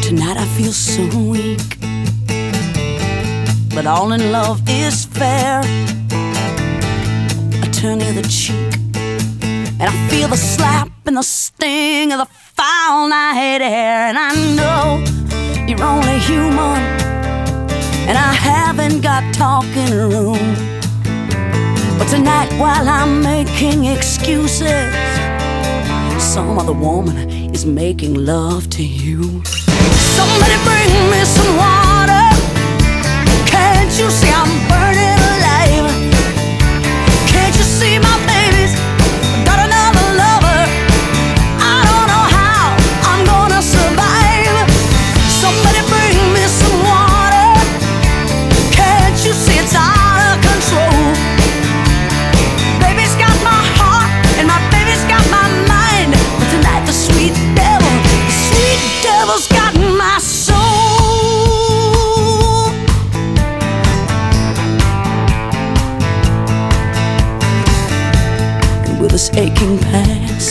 Tonight I feel so weak, but all in love is fair. I turn the other cheek, and I feel the slap and the sting of the foul night air. And I know you're only human, and I haven't got talking room. But tonight, while I'm making excuses, some other woman is making love to you. Somebody bring me some water. Can't you see I'm burning alive? Can't you see my baby's got another lover? I don't know how I'm gonna survive. Somebody bring me some water. Can't you see it's out of control? Baby's got my heart and my baby's got my mind. But tonight the sweet devil's got my soul. And will this aching pass?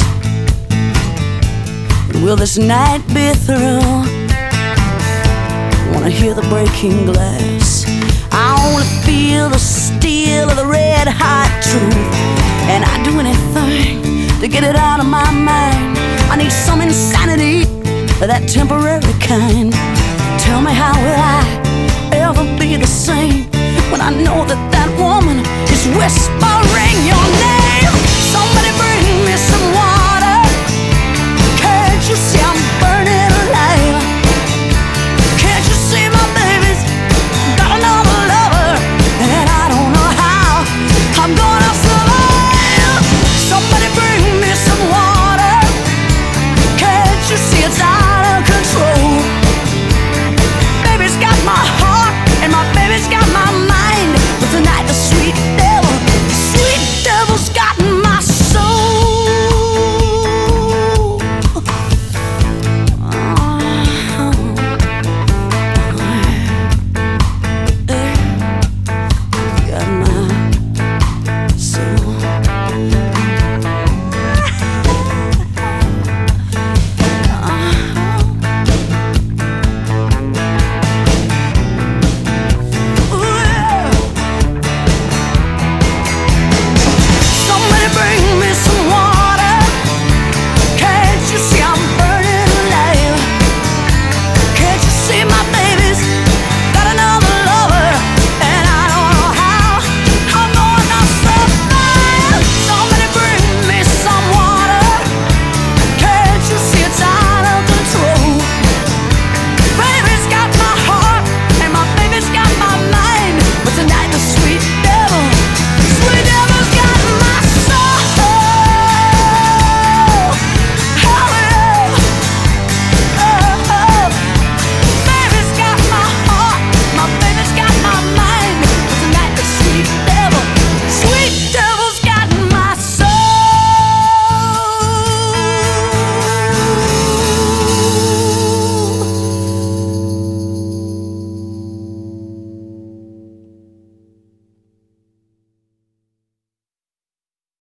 And will this night be through? Wanna hear the breaking glass. I wanna feel the steel of the red hot truth. And I'd do anything to get it out of my mind. I need some insanity, that temporary kind. Tell me, how will I ever be the same when I know that that woman is whispering